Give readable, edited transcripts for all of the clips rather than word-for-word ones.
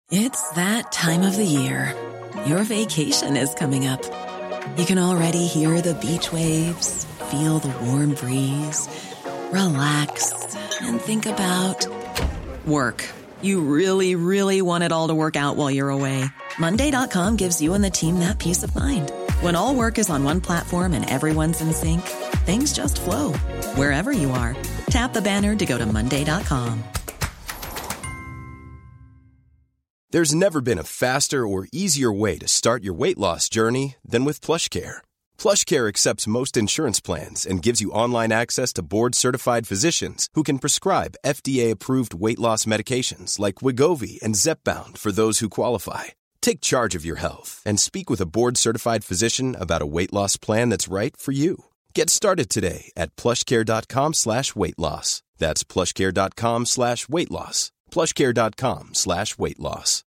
It's that time of the year. Your vacation is coming up. You can already hear the beach waves, feel the warm breeze, relax, and think about work. You really, really want it all to work out while you're away. Monday.com gives you and the team that peace of mind. When all work is on one platform and everyone's in sync, things just flow. Wherever you are, tap the banner to go to Monday.com. There's never been a faster or easier way to start your weight loss journey than with PlushCare. PlushCare accepts most insurance plans and gives you online access to board-certified physicians who can prescribe FDA-approved weight loss medications like Wegovy and Zepbound for those who qualify. Take charge of your health and speak with a board-certified physician about a weight loss plan that's right for you. Get started today at plushcare.com/weight loss. That's plushcare.com/weight loss. plushcare.com/weight loss.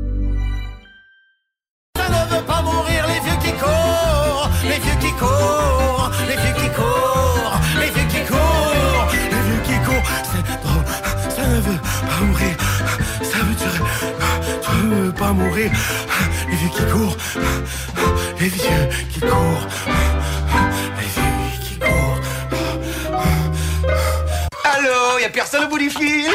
Ça ne veut pas mourir, les vieux qui courent, les vieux qui courent, les vieux qui courent, les vieux qui courent, les vieux qui courent. C'est drôle, ça ne veut pas mourir, ça veut dire, ça ne veut pas mourir. Les vieux qui courent, les vieux qui courent, les vieux qui courent. Allô, y'a personne au bout du fil?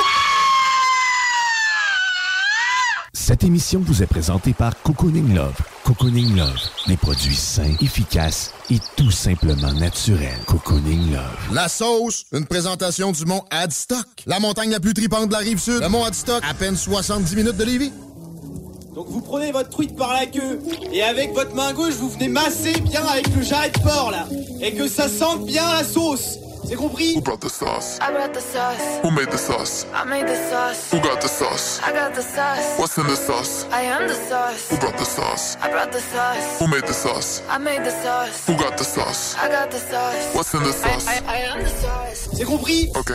Cette émission vous est présentée par Cocooning Love. Cocooning Love, des produits sains, efficaces et tout simplement naturels. Cocooning Love. La sauce, une présentation du mont Adstock. La montagne la plus tripante de la Rive-Sud. Le mont Adstock, à peine 70 minutes de Lévis. Donc vous prenez votre truite par la queue et avec votre main gauche, vous venez masser bien avec le jarret de porc là. Et que ça sente bien la sauce. C'est compris? Who brought the sauce? I brought the sauce. Who made the sauce? I made the sauce. Who got the sauce? I got the sauce. What's in the sauce? I am the sauce. Who brought the sauce? I brought the sauce. Who made the sauce? I made the sauce. Who got the sauce? I got the sauce. What's in the sauce? I am the sauce. C'est compris? OK.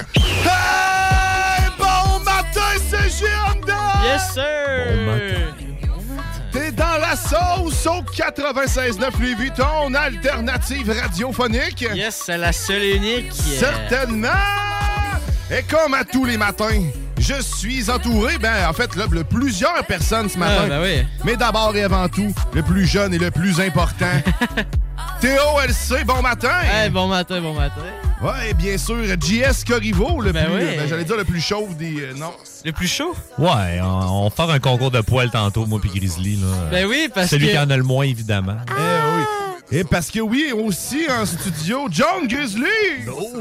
Hey! Bon matin, c'est GMD! Yes, sir! Bon matin. T'es dans la sauce au 96.9 Louis Vuitton, alternative radiophonique. Yes, c'est la seule et unique. Certainement! Et comme à tous les matins, je suis entouré, en fait, là, de plusieurs personnes ce matin. Ah, ben oui. Mais d'abord et avant tout, le plus jeune et le plus important, Théo LC, bon matin! Hey, bon matin, bon matin. Ouais, bien sûr, JS Corriveau, le plus, oui. j'allais dire le plus chauve des... non. Le plus chaud? Ouais, on va faire un concours de poils tantôt, moi puis Grizzly. Là. Ben oui, parce Celui que... qui en a le moins, évidemment. Oui. Et parce que oui, aussi en studio, John Grizzly! Oh,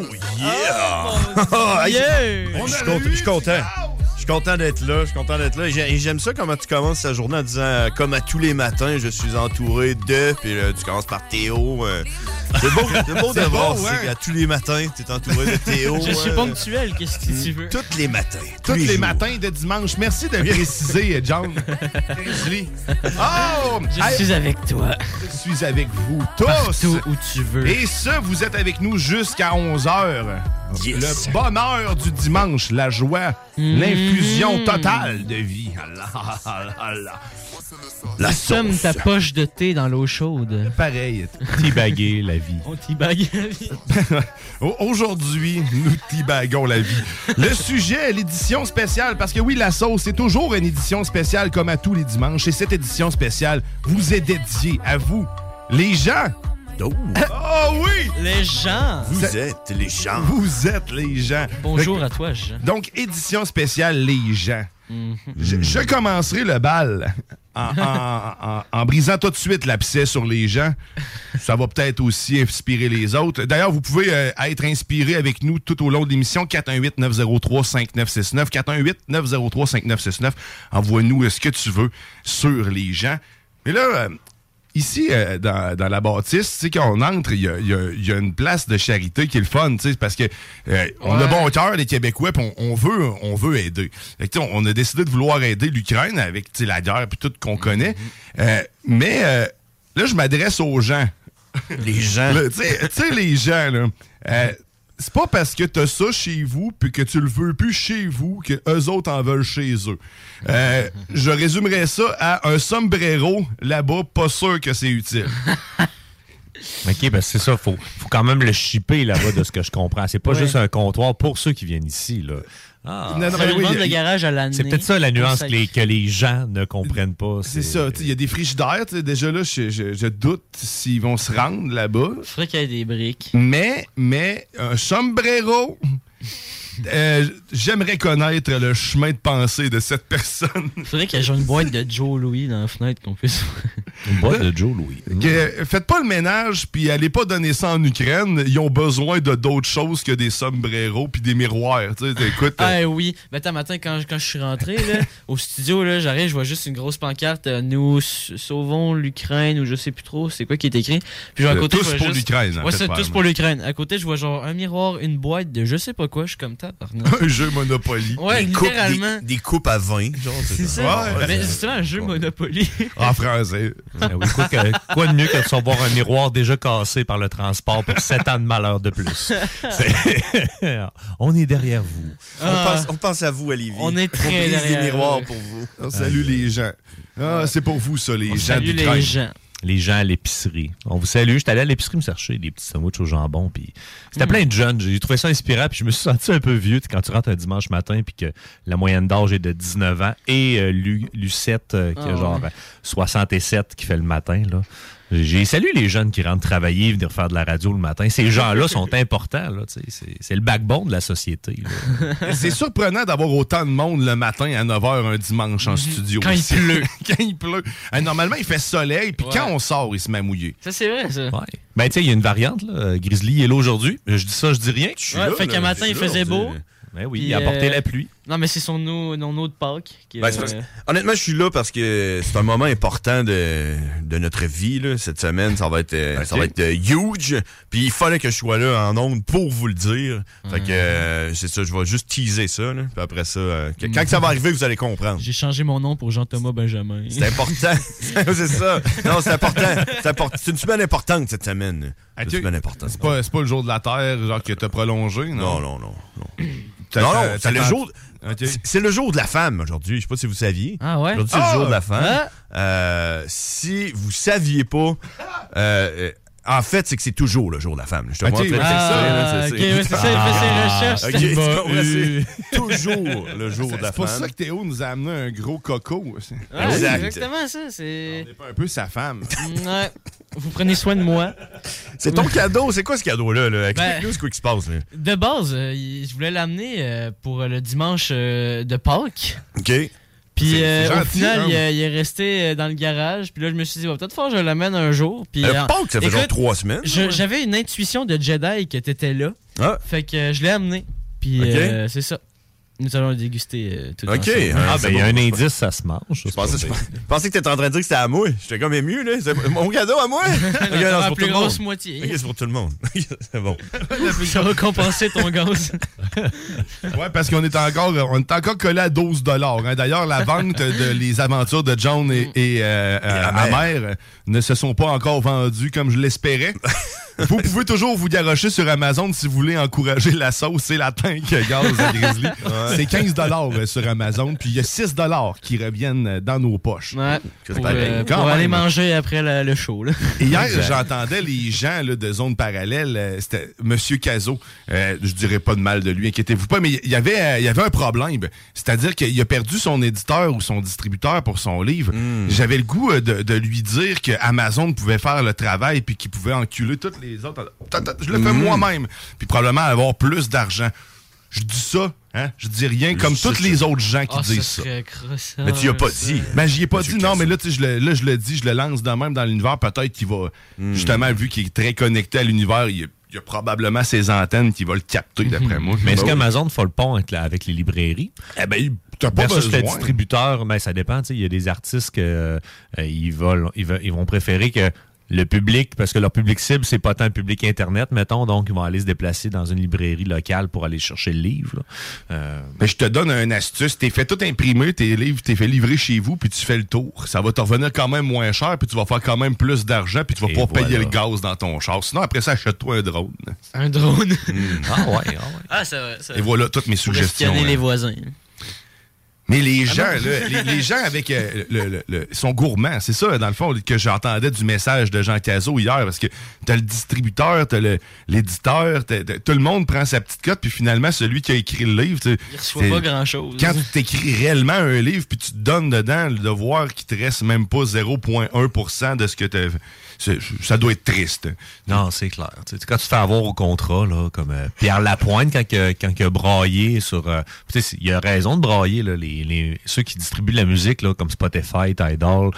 yeah! Yeah! Je suis content. Je suis content d'être là. Et j'aime ça comment tu commences ta journée en disant comme à tous les matins, je suis entouré de. Puis tu commences par Théo. C'est beau de voir qu'à tous les matins, tu es entouré de Théo. Je suis ponctuel, qu'est-ce que tu veux? Tous les matins. Tous les matins de dimanche. Merci de préciser, John. Grizzly. Oh! Je suis avec toi. Je suis avec vous tous. Partout où tu veux. Et ça, vous êtes avec nous jusqu'à 11h. Yes. Le bonheur du dimanche, la joie, l'infusion totale de vie. La somme ta poche de thé dans l'eau chaude. Pareil. Teabaguer la vie. On teabague la vie. Aujourd'hui, nous teabaguons la vie. Le sujet, l'édition spéciale, parce que oui, la sauce, c'est toujours une édition spéciale comme à tous les dimanches. Et cette édition spéciale vous est dédiée à vous, les gens. Oh oui! Les gens. Vous êtes les gens. Vous êtes les gens. Bonjour à toi, Jean. Donc, édition spéciale les gens. Je commencerai le bal en brisant tout de suite l'abcès sur les gens. Ça va peut-être aussi inspirer les autres. D'ailleurs, vous pouvez être inspiré avec nous tout au long de l'émission. 418-903-5969. 418-903-5969. Envoie-nous ce que tu veux sur les gens. Mais là... Ici, dans la bâtisse, tu sais, quand on entre, il y a une place de charité qui est le fun, tu sais, parce que on a bon cœur, les Québécois, puis on veut aider. Fait que, on a décidé de vouloir aider l'Ukraine avec la guerre puis tout qu'on connaît. Mais là, je m'adresse aux gens. Les gens. Tu sais, les gens, là. C'est pas parce que t'as ça chez vous puis que tu le veux plus chez vous que eux autres en veulent chez eux. Je résumerais ça à un sombrero là-bas, pas sûr que c'est utile. OK, ben c'est ça, faut quand même le shipper là-bas de ce que je comprends. C'est pas juste un comptoir pour ceux qui viennent ici, là. Ah. Ça va vendre le garage à l'année. C'est peut-être ça la nuance que les gens ne comprennent pas. C'est ça. Il y a des frigidaires. Déjà là, je doute s'ils vont se rendre là-bas. Il faudrait qu'il y ait des briques. Mais un sombrero... j'aimerais connaître le chemin de pensée de cette personne. Il faudrait qu'il y ait une boîte de Joe Louis dans la fenêtre qu'on puisse... Une boîte de Joe Louis. Faites pas le ménage puis allez pas donner ça en Ukraine. Ils ont besoin de d'autres choses que des sombreros puis des miroirs. Écoute. Oui. Ben, matin, quand je suis rentré là, au studio, là, j'arrive, je vois juste une grosse pancarte. Nous sauvons l'Ukraine ou je sais plus trop. C'est quoi qui est écrit. Puis à côté, tous pour l'Ukraine. Ouais, c'est tous pour l'Ukraine. À côté, je vois genre un miroir, une boîte de je sais pas quoi. Je suis comme un jeu Monopoly. Ouais, littéralement. Des coupes à vin. C'est ça. Mais justement, un jeu Monopoly. En français. Oui, quoi de mieux que de recevoir un miroir déjà cassé par le transport pour 7 ans de malheur de plus. On est derrière vous. On pense à vous, Olivier. On est très on derrière des miroirs pour vous. On salue les gens. C'est pour vous, ça, les gens d'Ukraine. Salut les gens. Les gens à l'épicerie. On vous salue. J'étais allé à l'épicerie me chercher des petits sandwichs au jambon. Puis c'était plein de jeunes. J'ai trouvé ça inspirant. Puis je me suis senti un peu vieux quand tu rentres un dimanche matin puis que la moyenne d'âge est de 19 ans. Et Lucette, qui a genre 67 qui fait le matin. Là. J'ai salué les jeunes qui rentrent travailler, venir faire de la radio le matin. Ces gens-là sont importants. Là, c'est le backbone de la société. C'est surprenant d'avoir autant de monde le matin à 9h un dimanche en studio. Quand il pleut. Quand il pleut. Normalement, il fait soleil, puis quand on sort, il se met à mouiller. Ça, c'est vrai, ça. Ouais. Ben, tu sais, il y a une variante. Là. Grizzly est là aujourd'hui. Je dis ça, je dis rien. Fait qu'un matin, il faisait beau. Ben oui, il a apporté la pluie. Non, mais c'est son eau de Pâques. Honnêtement, je suis là parce que c'est un moment important de notre vie. Là. Cette semaine, ça va être huge. Puis il fallait que je sois là en ondes pour vous le dire. Fait que c'est ça, je vais juste teaser ça. Là. Puis après ça, quand ça va arriver, vous allez comprendre. J'ai changé mon nom pour Jean-Thomas Benjamin. C'est important. C'est ça. Non, c'est important. C'est une semaine importante cette semaine. C'est une semaine importante. C'est pas le jour de la Terre genre que t'as prolongé, non? Non. C'est le jour... Okay. C'est le jour de la femme aujourd'hui. Je sais pas si vous saviez. Ah ouais? Aujourd'hui, c'est le jour de la femme. Si vous saviez pas... en fait, c'est que c'est toujours le jour de la femme. Je te montre le c'est ça, il fait ses recherches. C'est toujours le jour de la femme. C'est pour ça que Théo nous a amené un gros coco aussi. C'est exactement ça. On est pas un peu sa femme. Ouais. Vous prenez soin de moi. C'est ton cadeau. C'est quoi ce cadeau-là? Explique-nous ce qui se passe. Là. De base, je voulais l'amener pour le dimanche de Pâques. OK. Puis au final, il est resté dans le garage. Puis là, je me suis dit, peut-être que je l'amène un jour. Puis Pâques, ça fait genre 3 semaines. J'avais une intuition de Jedi que t'étais là. Ah. Fait que je l'ai amené. Puis c'est ça. Nous allons le déguster tout OK. Il y a un indice, ça se mange. Je pensais que t'étais en train de dire que c'était à moi. J'étais comme ému, là. C'est mon cadeau à moi. Okay, non, la plus grosse moitié. OK, c'est pour tout le monde. C'est bon. Ça va compenser ton gaz. Ouais, parce qu'on est encore collé à 12 $. D'ailleurs, la vente de Les Aventures de John et Amère ne se sont pas encore vendues comme je l'espérais. Vous pouvez toujours vous garrocher sur Amazon si vous voulez encourager la sauce et la tank gaz à Grizzly. Ouais. C'est 15 $ sur Amazon, puis il y a 6 $ qui reviennent dans nos poches. Ouais, pour aller manger après le show. Là. Et hier, j'entendais les gens là, de Zone Parallèle, c'était Monsieur Cazot. Je dirais pas de mal de lui, inquiétez-vous pas, mais il y avait un problème. C'est-à-dire qu'il a perdu son éditeur ou son distributeur pour son livre. J'avais le goût de lui dire que Amazon pouvait faire le travail puis qu'il pouvait enculer toutes les autres. Je le fais moi-même. Puis probablement avoir plus d'argent. Je dis ça, hein? Je dis rien comme tous les autres gens qui disent ça. Mais tu y as pas dit. Ben, j'y ai pas dit, non, mais là, je le dis, je le lance de même dans l'univers. Peut-être qu'il va, justement, vu qu'il est très connecté à l'univers, il y a probablement ses antennes qui vont le capter, d'après moi. Mais est-ce qu'Amazon fait le pont avec les librairies? Eh ben, t'as pas besoin. Le distributeur, ben, ça dépend. Il y a des artistes que ils vont préférer que le public, parce que leur public cible, c'est pas tant le public Internet, mettons, donc ils vont aller se déplacer dans une librairie locale pour aller chercher le livre. Mais je te donne une astuce. T'es fait tout imprimer, tes livres, t'es fait livrer chez vous, puis tu fais le tour. Ça va te revenir quand même moins cher, puis tu vas faire quand même plus d'argent, puis tu vas pas payer le gaz dans ton char. Sinon, après ça, achète-toi un drone. Un drone? Ah ouais. Ah, ça va. Et voilà toutes mes suggestions. Espionner les voisins. Mais les gens, là, les gens avec sont gourmands. C'est ça, dans le fond, que j'entendais du message de Jean Cazot hier, parce que t'as le distributeur, t'as l'éditeur, tout le monde prend sa petite cote, puis finalement, celui qui a écrit le livre... Il reçoit pas grand-chose. Quand tu t'écris réellement un livre, puis tu te donnes dedans, le devoir qu'il te reste même pas 0,1% de ce que t'as... Ça doit être triste. Non, c'est clair. T'sais, quand tu te fais avoir au contrat, là, comme Pierre Lapointe, quand il a braillé sur... il a raison de brailler, là, ceux qui distribuent la musique, là, comme Spotify, Tidal,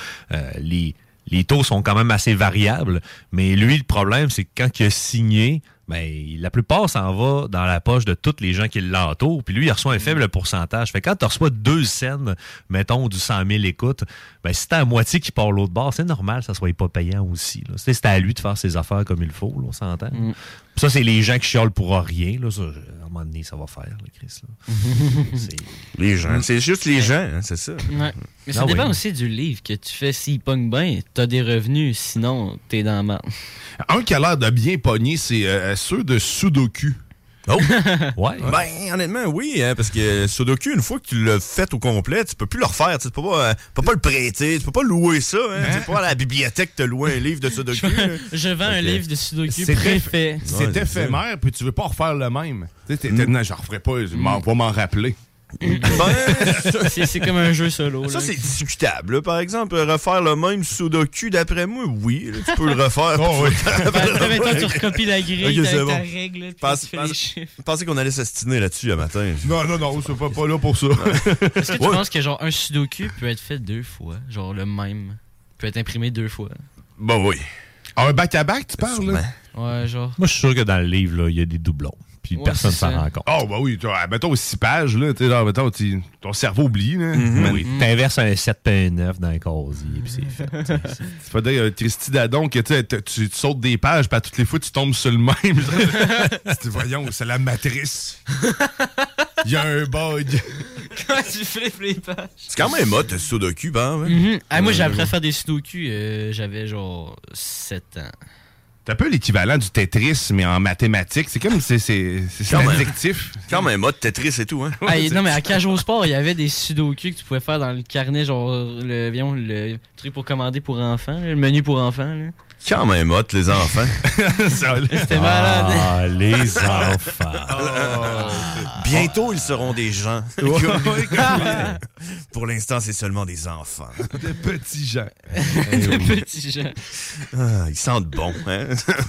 les taux sont quand même assez variables. Mais lui, le problème, c'est que quand il a signé... Ben, la plupart s'en va dans la poche de tous les gens qui l'entourent. Puis lui, il reçoit un faible pourcentage. Fait que quand tu reçois 2 scènes, mettons, du 100 000 écoutes, ben, si t'as à moitié qui part l'autre bord, c'est normal que ça soit pas payant aussi. C'est à lui de faire ses affaires comme il faut, là, on s'entend. Ça, c'est les gens qui chiolent pour rien. Là, ça, à un moment donné, ça va faire, là, Chris. Là. Les gens. C'est juste les gens, hein, c'est ça. Ouais. Mais ça dépend aussi du livre que tu fais. S'il pogne bien, t'as des revenus. Sinon, t'es dans la merde. Un qui a l'air de bien pogner, c'est ceux de Sudoku. Oh! Ouais. Ben, honnêtement, oui, hein, parce que Sudoku, une fois que tu l'as fait au complet, tu peux plus le refaire. Tu peux pas le prêter, tu peux pas louer ça. Hein? Tu peux pas à la bibliothèque te louer un livre de Sudoku. Je vends un livre de Sudoku préfet. C'est éphémère, puis tu veux pas refaire le même. Non, j'en referai pas, va m'en rappeler. C'est comme un jeu solo. Ça, là. c'est discutable. Là. Par exemple, refaire le même Sudoku, d'après moi, oui. Là, tu peux le refaire. Oh, oui. Toi, tu recopies la grille avec ta règle, puis tu fais les chiffres. Je pensais qu'on allait s'astiner là-dessus un matin. Non, c'est pas là pour ça. Est-ce que tu penses que genre un Sudoku peut être fait 2 fois? Genre le même peut être imprimé 2 fois? Bah oui. Un back-à-back, tu parles? Là? Ouais, genre. Moi, je suis sûr que dans le livre, il y a des doublons. Puis personne s'en rend compte. Oh, bah oui. Mettons 6 pages, là. Mettons, ton cerveau oublie, là. Oui. T'inverses un 7 et un 9 dans un casier, puis c'est fait. C'est pas dire Tristy Dadon que tu sautes des pages, puis à toutes les fois, tu tombes sur le même. Voyons, c'est la matrice. Il y a un bug. Quand tu flippes les pages. C'est quand même mode Sudoku, hein? Moi, j'ai appris à faire des Sudoku. J'avais genre 7 ans. C'est un peu l'équivalent du Tetris, mais en mathématiques. C'est comme, c'est addictif. Quand même, mode Tetris et tout, hein? Non, mais à Cage au Sport, il y avait des Sudoku que tu pouvais faire dans le carnet, genre le truc pour commander pour enfants, le menu pour enfants. Là. Quand même hot, les enfants. C'était malade. Ah, les enfants. Bientôt, ils seront des gens. Pour l'instant, c'est seulement des enfants. Des petits gens. Des petits gens. Ils sentent bon, hein?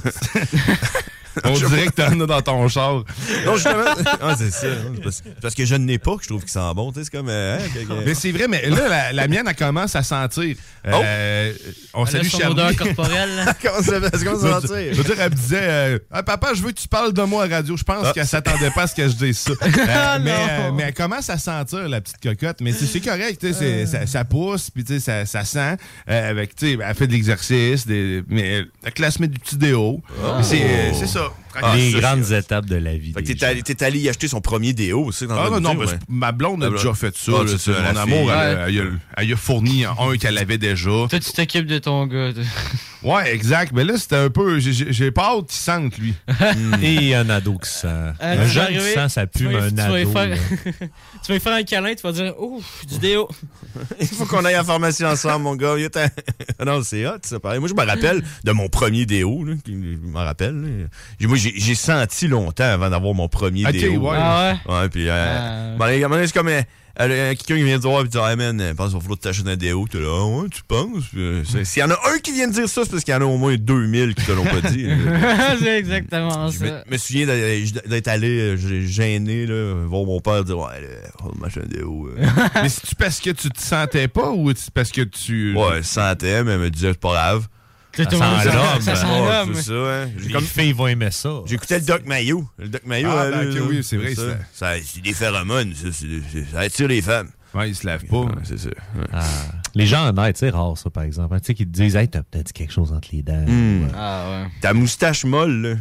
On dirait que t'en as dans ton char. Non, justement. C'est ça. Parce que je ne n'ai pas que je trouve qu'il sent bon. C'est comme. Mais c'est vrai, mais là, la mienne, elle commence à sentir. On salue son odeur corporelle. Comment ça sentir? Je veux dire, elle me disait Papa, je veux que tu parles de moi à radio. Je pense qu'elle s'attendait pas à ce que je dise ça. Mais elle commence à sentir, la petite cocotte. Mais c'est correct. Ça pousse, puis ça sent. Elle fait de l'exercice. Mais elle classe met du petit déo. C'est ça. Les grandes étapes de la vie. T'es allé y acheter son premier déo aussi dans non, ma blonde a déjà fait ça. Mon amour, elle a fourni un qu'elle avait déjà. Toi, tu t'occupes de ton gars. Ouais, exact. Mais là, c'était un peu... J'ai pas hâte qu'il sente, lui. Et un ado qui sent. Un jeune qui sent, ça pue un ado. Tu vas lui faire un câlin, tu vas dire « Ouf, du déo! » Il faut qu'on aille à la pharmacie ensemble, mon gars. Non, c'est hot, ça pareil. Moi, je me rappelle de mon premier déo. Là, je m'en rappelle. Là. Moi, j'ai senti longtemps avant d'avoir mon premier déo. Ouais. Ah ouais? Ouais, puis... à un moment donné, c'est comme... quelqu'un qui vient te voir et te dire « Hey man, pense qu'il va falloir t'acheter un déo. » T'es là « Ah ouais, tu penses? » S'il y en a un qui vient de dire ça, c'est parce qu'il y en a au moins 2000 qui te l'ont pas dit. C'est exactement ça. Je me souviens d'être allé gêné là, voir mon père dire « Ouais, on va m'acheter un déo. » Mais c'est-tu parce que tu te sentais pas ou c'est parce que tu... Ouais, je sentais, mais elle me disait « C'est pas grave. » Ça sent l'homme. Ça sent l'homme. C'est ça, hein. Les filles vont aimer ça. J'écoutais le Doc Mayo. Le Doc Mayo, oui, c'est vrai. C'est des phéromones, ça attire les femmes. Ouais, ils se lavent pas. Ouais, c'est ça. Ouais. Les gens honnêtes, c'est rare, ça, par exemple. Tu sais, qui te disent « Hey, t'as peut-être quelque chose entre les dents. Ah ouais. Ta moustache molle, là.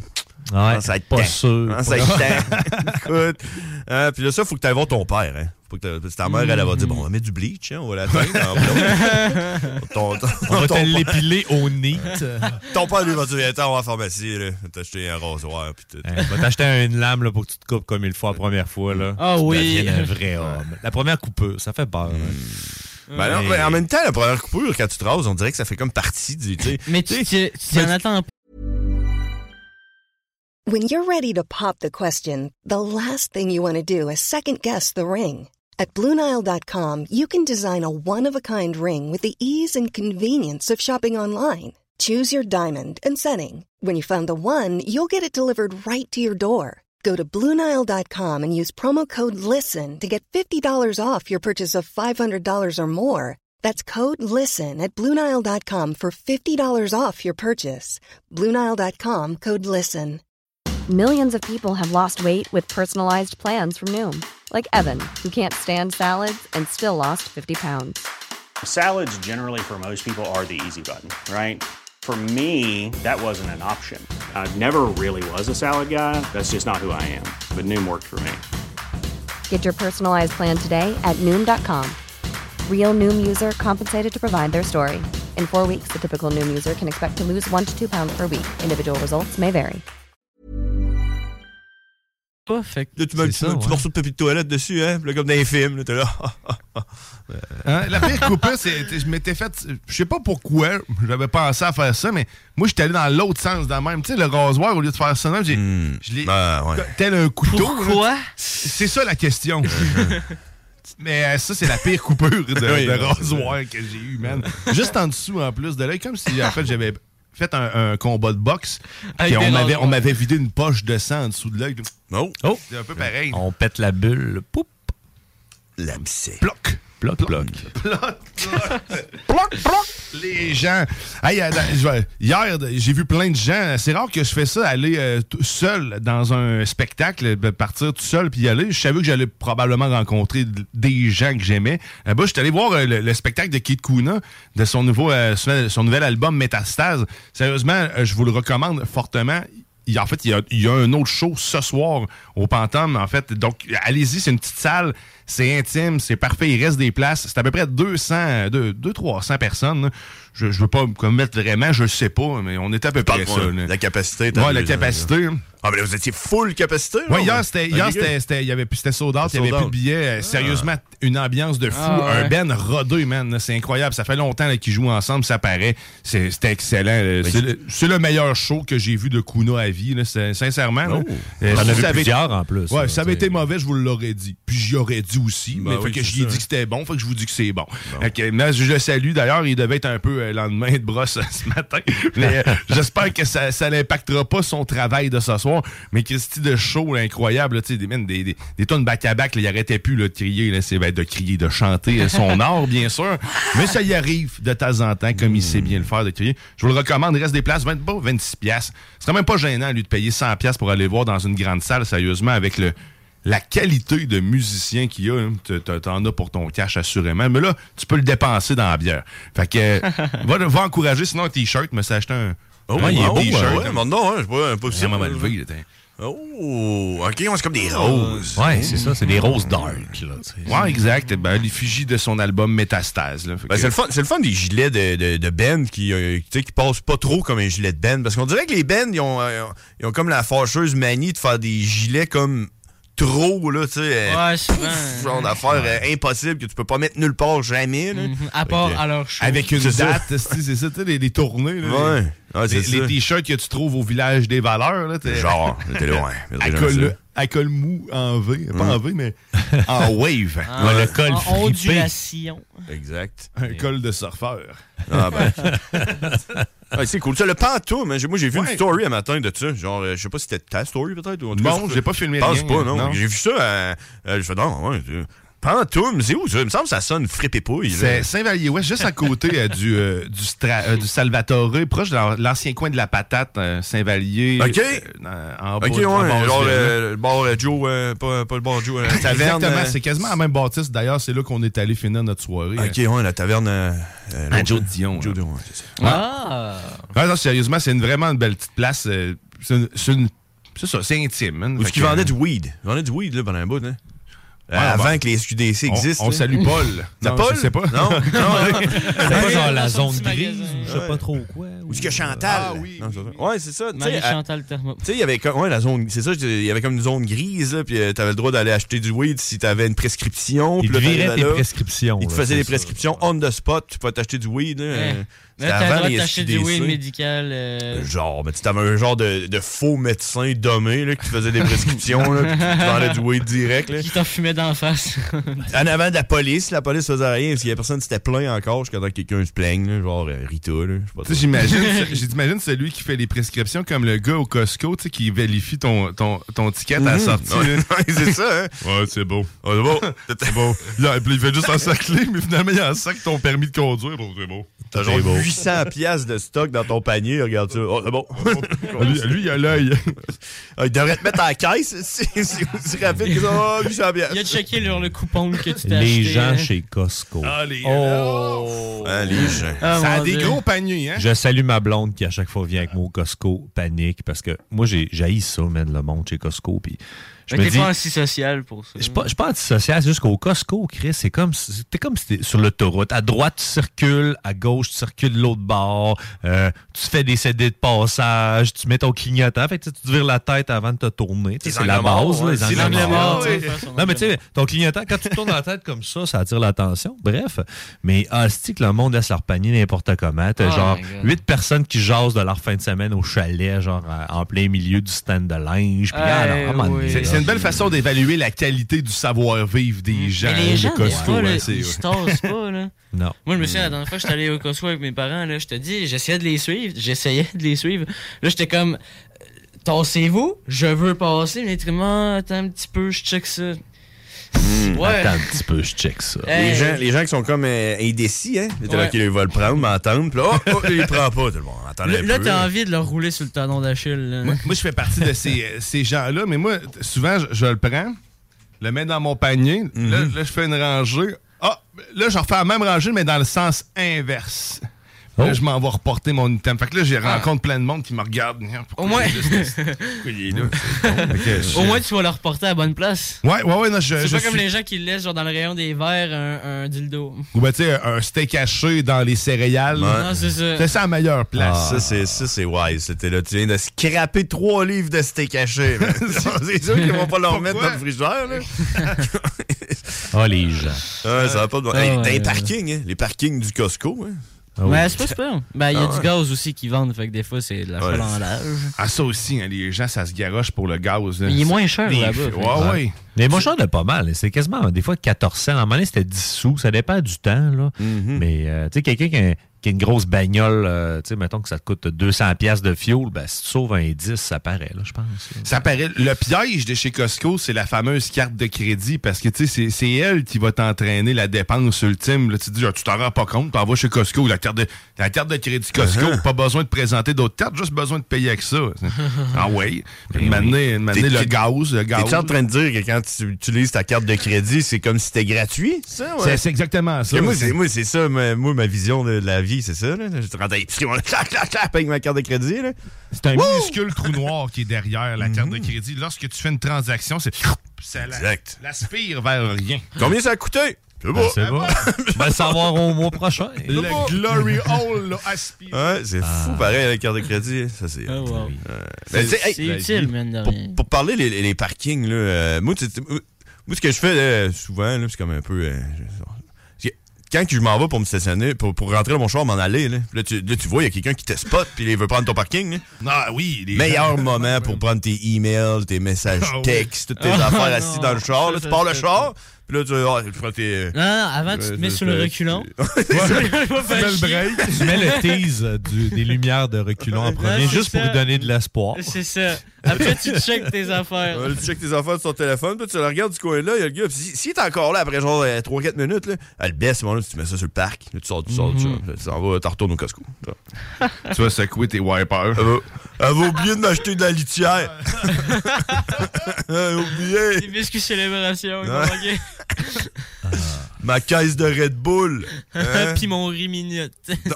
Ouais, ça va être pas temps. sûr. Ça va être temps. Écoute. Puis là, ça, faut que tu ailles voir ton père. Hein. Faut que ta mère, elle va dire, bon, on va mettre du bleach, hein, on va l'atteindre. On va te l'épiler au nid. Ton père, lui, va dire, attends, on va à la pharmacie, là. T'acheter un rasoir, puis tout. Va t'acheter une lame là, pour que tu te coupes comme il faut la première fois. Là. Ah oui. Tu deviens un vrai homme. La première coupure, ça fait peur. Ben non, en même temps, la première coupure, quand tu te rases, on dirait que ça fait comme partie du. Mais tu en attends pas. When you're ready to pop the question, the last thing you want to do is second-guess the ring. At BlueNile.com, you can design a one-of-a-kind ring with the ease and convenience of shopping online. Choose your diamond and setting. When you find the one, you'll get it delivered right to your door. Go to BlueNile.com and use promo code LISTEN to get $50 off your purchase of $500 or more. That's code LISTEN at BlueNile.com for $50 off your purchase. BlueNile.com, code LISTEN. Millions of people have lost weight with personalized plans from Noom. Like Evan, who can't stand salads and still lost 50 pounds. Salads generally for most people are the easy button, right? For me, that wasn't an option. I never really was a salad guy. That's just not who I am. But Noom worked for me. Get your personalized plan today at Noom.com. Real Noom user compensated to provide their story. In 4 weeks, the typical Noom user can expect to lose 1 to 2 pounds per week. Individual results may vary. Fait que là, tu mets un petit morceau de papier de toilette dessus, hein? Là, comme dans les films, là, t'es là. La pire coupure, je m'étais fait. Je sais pas pourquoi j'avais pensé à faire ça, mais moi, j'étais allé dans l'autre sens dans le même. Tu sais, le rasoir, au lieu de faire ça, même, je l'ai. Tel un couteau. Pourquoi? C'est ça la question. Mais ça, c'est la pire coupure de rasoir que j'ai eu, man. Juste en dessous, en plus de l'œil, comme si, en fait, j'avais fait un combat de boxe. Et on m'avait vidé une poche de sang en dessous de l'œil. Oh! C'est un peu pareil. On pète la bulle. Poup! L'abcès. Ploc! Ploc, ploc. Ploc, ploc! Les gens. Hey, hier, j'ai vu plein de gens. C'est rare que je fais ça, aller seul dans un spectacle, partir tout seul puis y aller. Je savais que j'allais probablement rencontrer des gens que j'aimais. Je suis allé voir le spectacle de Kid Kuna, de son nouvel album Métastase. Sérieusement, je vous le recommande fortement. En fait, il y a un autre show ce soir au Panthum, en fait. Donc, allez-y, c'est une petite salle, c'est intime, c'est parfait, il reste des places. C'est à peu près 200-300 personnes. Là. Je veux pas me mettre vraiment, je sais pas, mais on était à peu près ça. La capacité. Ouais, la capacité. Ah, mais là, vous étiez full capacité. Oui, hier, c'était sold out, il n'y avait plus de billets. Sérieusement, une ambiance de fou. Un Ben rodé, man. C'est incroyable. Ça fait longtemps là, qu'ils jouent ensemble, ça paraît. C'était excellent. C'est le meilleur show que j'ai vu de Kuna à vie, là, sincèrement. J'en avais plusieurs en plus. Ouais, ça avait été mauvais, je vous l'aurais dit. Puis j'y aurais dit aussi. Mais fait que j'y ai dit que c'était bon, fait que je vous dis que c'est bon. Là, je le salue. D'ailleurs, il devait être un peu lendemain de brosse ce matin. Mais j'espère que ça n'impactera pas son travail de ce soir. Mais Christy de show là, incroyable, tu sais, des tonnes back-à-back, il arrêtait plus là, de crier, là, de crier, de chanter son art, bien sûr. Mais ça y arrive de temps en temps, comme il sait bien le faire, de crier. Je vous le recommande, il reste des places, 26$. Ce serait même pas gênant, lui, de payer 100$ pour aller voir dans une grande salle, sérieusement, avec la qualité de musicien qu'il y a. Hein. T'en as pour ton cash, assurément. Mais là, tu peux le dépenser dans la bière. Fait que, va encourager, sinon un T-shirt, mais s'acheter un... il est beau, t-shirt. Non, je vois un peu ça. Vraiment levé, oh, OK, c'est comme des roses. Ouais, c'est ça, c'est des roses dark. Là, ouais, exact. L'effigie de son album Métastase. Là, c'est le fun des gilets de band qui passent pas trop comme un gilet de band. Parce qu'on dirait que les bands, ils ont comme la fâcheuse manie de faire des gilets comme... trop, là, tu sais. Ouais, souvent. Genre d'affaires impossibles que tu peux pas mettre nulle part jamais, là. À part à leur show. Avec une date, c'est ça, tu sais, les tournées, là. Ouais. Les t-shirts que tu trouves au village des valeurs, là. Genre, t'es loin. À col mou en V. Pas en V, mais en wave. Le col en ondulation. Exact. Un col de surfeur. Ah ben. C'est cool. Ça, le Pantoum, moi j'ai vu une story un matin de ça. Genre, je sais pas si c'était ta story peut-être. Non, j'ai pas filmé rien. Je pense pas, non. J'ai vu ça. Je fais non, ouais. Pantoum, c'est où ça? Il me semble que ça sonne frippe-épouille. C'est Saint-Vallier-Ouest, juste à côté du Salvatore, proche de l'ancien coin de la Patate, Saint-Vallier. OK. En bas, OK, ouais. Genre le bar Joe, pas le bar Joe, la taverne. Exactement, c'est quasiment la même bâtisse. D'ailleurs, c'est là qu'on est allé finir notre soirée. OK, ouais, la taverne. à Joe Dion. Joe Dion, c'est ça. Ah! Non, sérieusement, c'est vraiment une belle petite place. C'est une C'est ça, c'est intime. Man. Ou ce qu'ils vendaient du weed. Ils vendaient du weed là, pendant un bout. Hein? Avant que les SQDC existent. On salue Paul. C'est Paul? Je sais pas. Non. C'est pas genre la zone grise, je sais pas trop quoi. Ou ce que Chantal. Ah oui. Ouais, c'est ça. Marie-Chantal Thermo. Tu sais, il y avait la zone. C'est ça, il y avait comme une zone grise, là, puis t'avais le droit d'aller acheter du weed si t'avais une prescription. Ils te viraient tes prescriptions. Ils te faisaient des prescriptions on the spot. Tu peux t'acheter du weed. Là, t'as le droit d'acheter du weed médical. Genre, mais tu avais un genre de faux médecin dommé là, qui faisait des prescriptions, là, puis qui vendait du weed direct. Là. Qui t'en fumait d'en face. En avant de la police faisait rien parce qu'il y avait personne qui s'était plaint encore jusqu'à temps que quelqu'un se plaigne, là, genre Rita. J'imagine celui qui fait les prescriptions comme le gars au Costco qui vérifie ton ticket à la sortie. C'est ça, hein? Ouais, c'est beau. Ouais, c'est beau. C'est beau. Il fait juste encercler, mais finalement, il encercle ton permis de conduire. Bon, c'est beau. T'as genre 800$ de stock dans ton panier, regarde ça. Oh, c'est bon. Lui, il a l'œil. Il devrait te mettre à la caisse. C'est aussi rapide que ça. Oh, 800$. Il a checké le coupon que tu t'as acheté. Les gens chez Costco. Les gens. Ça a des gros paniers, hein? Je salue ma blonde qui, à chaque fois, vient avec moi au Costco, panique, parce que moi, j'haïs ça, man, le monde chez Costco. Puis t'es pas antisocial pour ça. Je suis pas antisocial, c'est juste qu'au Costco, Chris, t'es comme si t'es sur l'autoroute. À droite, tu circules, à gauche, tu circules de l'autre bord, tu fais des CD de passage, tu mets ton clignotant, fait que tu te vires la tête avant de te tourner. C'est la base, là, les angles morts. Non, mais tu sais, ton clignotant, quand tu tournes la tête comme ça attire l'attention. Bref, mais c'est que le monde laisse leur panier n'importe comment. T'as genre 8 personnes qui jasent de leur fin de semaine au chalet, genre en plein milieu du stand de linge. Puis c'est une belle façon d'évaluer la qualité du savoir-vivre des gens. Mais les gens, de Costco. Ils se tassent pas, là. Non. Moi, je me souviens, la dernière fois, j'étais allé au Costco avec mes parents, là, je te dis, j'essayais de les suivre. Là, j'étais comme, tassez-vous, je veux passer, mais attends un petit peu, je check ça. Attends un petit peu, je check ça. Les gens qui sont comme indécis, hein? T'es là qui veulent le prendre, m'entendre, puis là, il le prend pas, tout le monde. Là, t'as envie de leur rouler sur le talon d'Achille. Moi, je fais partie de ces gens-là, mais moi, souvent, je le prends, le mets dans mon panier, là, je fais une rangée. Là, je refais la même rangée, mais dans le sens inverse. Là, je m'en vais reporter mon item. Fait que là, j'ai rencontre plein de monde qui me regarde. Au moins, au moins, tu vas le reporter à la bonne place. Ouais. Non, c'est pas comme les gens qui le laissent genre dans le rayon des verres un dildo. Ou tu sais, un steak haché dans les céréales. Non, c'est ça. C'est ça la meilleure place. Ça, c'est wise. C'était là, tu viens de scraper 3 livres de steak haché. C'est sûr qu'ils vont pas leur remettre dans le frigidaire. Les gens. Ça va pas de bon. T'as les parkings, hein? Les parkings du Costco, hein? Ouais, c'est pas super. Il y a du gaz aussi qu'ils vendent, fait que des fois, c'est de la chalandage. Ça aussi, hein, les gens, ça se garoche pour le gaz. Mais il est moins cher là-bas. Ouais. Mais moins cher de pas mal. C'est quasiment, des fois, 14 cents. À un moment donné, c'était 10 sous. Ça dépend du temps, là. Mais, tu sais, quelqu'un qui a une grosse bagnole, tu sais, mettons que ça te coûte 200$ de fuel, ben, si tu sauves un 10, ça paraît, là, je pense. Ça paraît. Le piège de chez Costco, c'est la fameuse carte de crédit, parce que, tu sais, c'est elle qui va t'entraîner la dépense ultime. Là, tu te dis, tu t'en rends pas compte, t'en vas chez Costco, la carte de crédit Costco, pas besoin de présenter d'autres cartes, juste besoin de payer avec ça. Ouais. Maintenant, le gaz. T'es-tu en train de dire que quand tu utilises ta carte de crédit, c'est comme si c'était gratuit? Ça, ouais. C'est exactement ça. Moi, c'est ça, ma vision de la vie, c'est ça. Je te rentre à l'épicerie, avec ma carte de crédit. Là. C'est un minuscule trou noir qui est derrière la carte de crédit. Lorsque tu fais une transaction, ça l'aspire vers rien. Combien ça a coûté? C'est bon. C'est bon. On va le savoir au mois prochain. Le Glory Hole aspire. Ouais, c'est fou pareil la carte de crédit. Ça, c'est c'est utile, mine de rien. Pour parler les parkings, là, moi, ce que je fais souvent, là, c'est comme un peu... quand je m'en vais pour me stationner, pour rentrer dans mon char, m'en aller, là tu vois, il y a quelqu'un qui te spot puis il veut prendre ton parking. Là. Ah oui. Meilleur moment pour prendre tes emails, tes messages textes, toutes tes affaires assis dans le char. Là, tu pars le char, puis là, tu prends tes... Non, avant, tu te mets sur le reculon. Tu mets le break. Tu mets le tease des lumières de reculon en premier, juste pour lui donner de l'espoir. C'est ça. Après, tu checkes tes affaires. Tu checkes tes affaires sur ton téléphone, puis tu le regardes du coin là, il y a le gars. S'il est encore là après genre 3-4 minutes, là, elle baisse, là, tu mets ça sur le parc. Là, tu sors. Tu s'en vas, tu retournes au Costco. Tu vas secouer tes wipers. Elle va oublier de m'acheter de la litière. Elle a oublié. Des biscuits célébration, Ma caisse de Red Bull. Hein? Puis mon riz minute.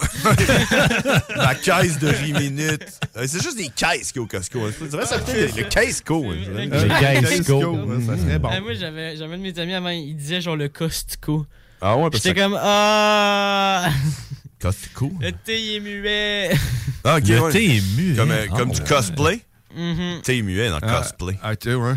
Ma caisse de riz minute. C'est juste des caisses qu'il y a au Costco. Tu devrais s'appeler le Costco. Le Costco. Ça serait bon. Moi, j'avais un de mes amis avant, il disait genre le Costco. Ah ouais, parce que... J'étais comme, Costco. Le thé, il est muet. Ah, ok, le thé est muet. Comme du cosplay. Mm-hmm. Thé muet dans le cosplay. Ok, ouais.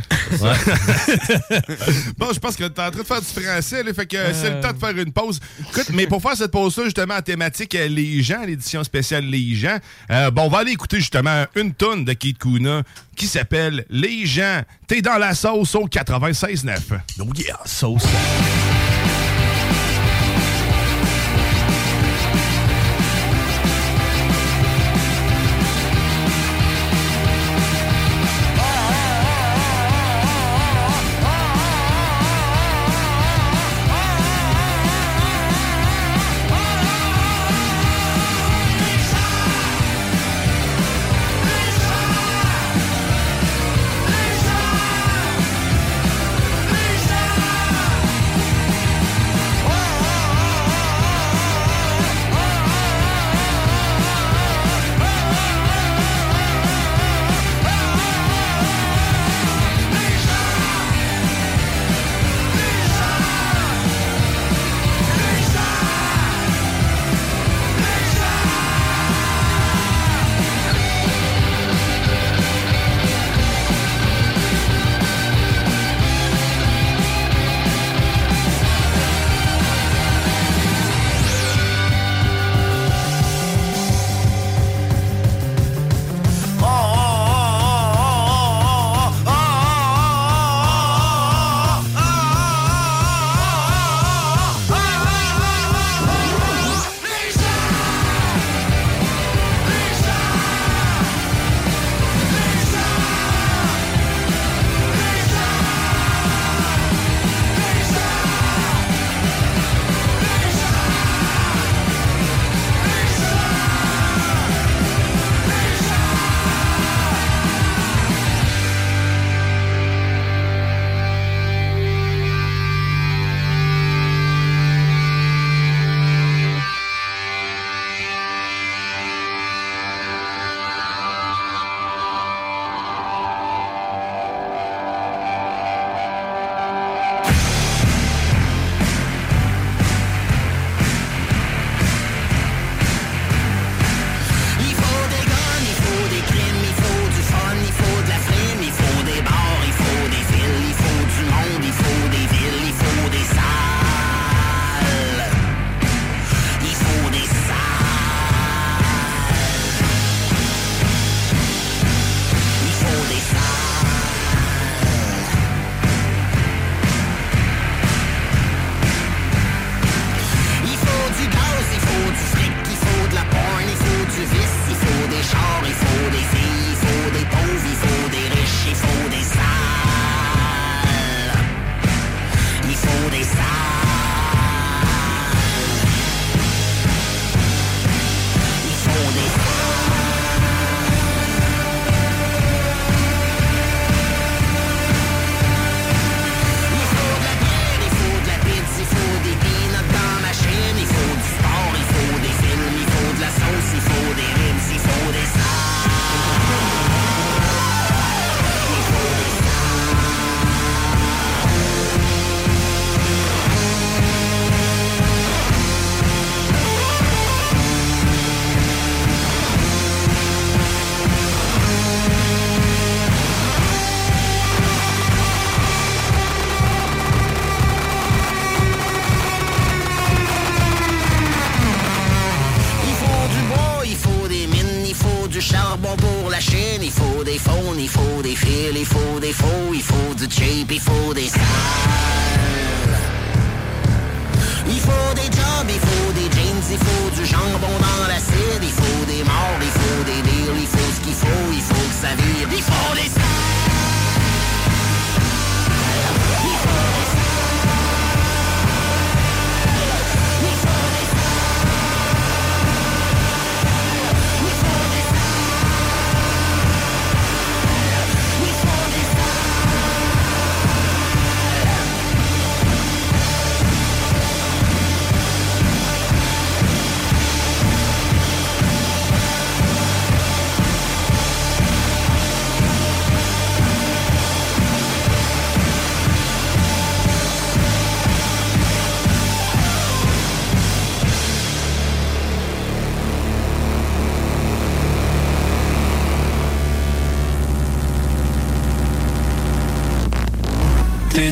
Bon, je pense que t'es en train de faire du français, là, fait que c'est le temps de faire une pause. Écoute, mais pour faire cette pause-là, justement, en thématique Les gens, l'édition spéciale Les gens, on va aller écouter justement une tonne de Kid Kuna qui s'appelle Les gens. T'es dans la sauce au 96.9. Oh yeah, sauce.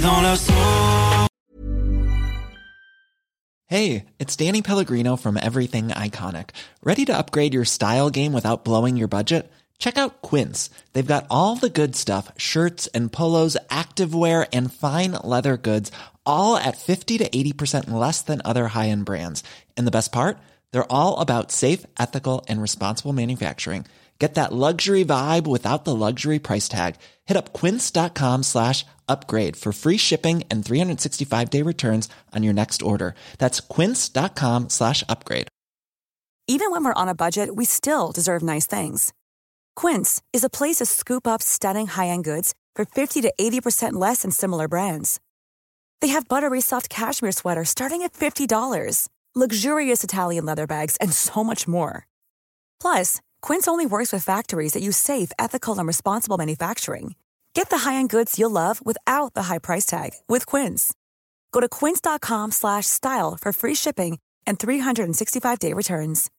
dans la sauce. Hey, it's Danny Pellegrino from Everything Iconic. Ready to upgrade your style game without blowing your budget? Check out Quince. They've got all the good stuff, shirts and polos, activewear, and fine leather goods, all at 50 to 80% less than other high-end brands. And the best part? They're all about safe, ethical, and responsible manufacturing. Get that luxury vibe without the luxury price tag. Hit up quince.com/upgrade for free shipping and 365-day returns on your next order. That's quince.com/upgrade. Even when we're on a budget, we still deserve nice things. Quince is a place to scoop up stunning high-end goods for 50 to 80% less than similar brands. They have buttery soft cashmere sweaters starting at $50, luxurious Italian leather bags, and so much more. Plus, Quince only works with factories that use safe, ethical, and responsible manufacturing. Get the high-end goods you'll love without the high price tag with Quince. Go to quince.com/style for free shipping and 365-day returns.